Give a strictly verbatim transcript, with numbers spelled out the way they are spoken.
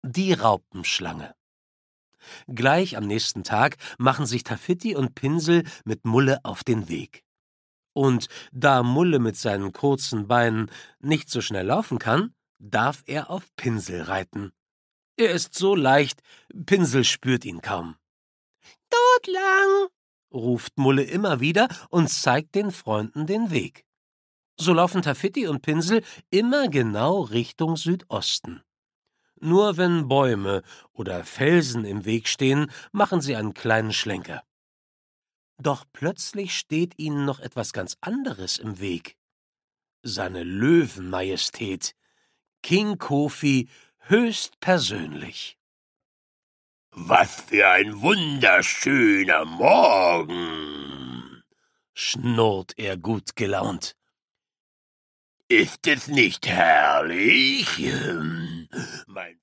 Die Raupenschlange. Gleich am nächsten Tag machen sich Taffiti und Pinsel mit Mulle auf den Weg. Und da Mulle mit seinen kurzen Beinen nicht so schnell laufen kann, darf er auf Pinsel reiten. Er ist so leicht, Pinsel spürt ihn kaum. »Dort lang«, ruft Mulle immer wieder und zeigt den Freunden den Weg. So laufen Taffiti und Pinsel immer genau Richtung Südosten. Nur wenn Bäume oder Felsen im Weg stehen, machen sie einen kleinen Schlenker. Doch plötzlich steht ihnen noch etwas ganz anderes im Weg. Seine Löwenmajestät, King Kofi, höchstpersönlich. »Was für ein wunderschöner Morgen«, schnurrt er gut gelaunt. »Ist es nicht herrlich? Mein